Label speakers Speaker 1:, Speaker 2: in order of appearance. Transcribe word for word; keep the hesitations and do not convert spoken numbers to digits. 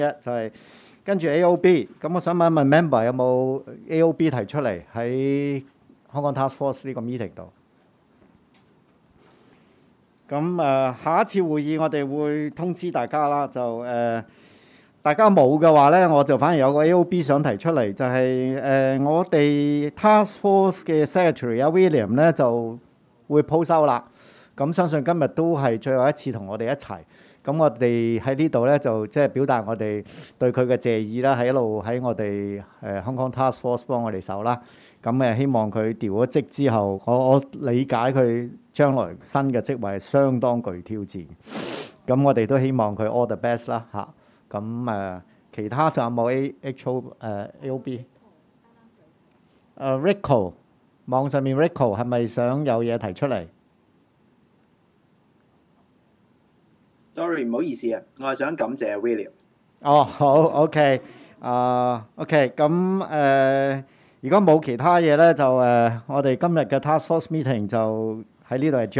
Speaker 1: 就係跟住 A O B， 咁我想問一問 member 有冇 A O B 提出嚟喺香港 Task Force 呢個 meeting 度？咁誒、呃、下一次會議我哋會通知大家啦，就誒、呃、大家冇嘅話咧，我就反而有個 A O B 想提出嚟，就係、是、誒、呃、我哋 Task Force 嘅 Secretary 阿 William 咧就會鋪收啦。咁相信今日都係最後一次同我哋一齊。咁我哋喺呢度咧就即係表達我哋對佢嘅謝意啦，喺一路喺我哋誒香港 Task Force 幫我哋手啦。咁誒希望佢調咗職之後，我我理解佢將來新嘅職位係相當具挑戰。咁我哋都希望佢 all the best 啦嚇。咁誒其他仲有冇 A H O 誒 A O B？誒 Rico 網上面 Rico 係咪想有嘢提出嚟？
Speaker 2: Sorry， 唔好意思啊，我係想感謝 William。
Speaker 1: 哦，好 OK， 啊、uh, OK， 咁誒、呃，如果冇其他嘢咧，就誒、呃，我哋今日嘅 Task Force meeting 就喺呢度係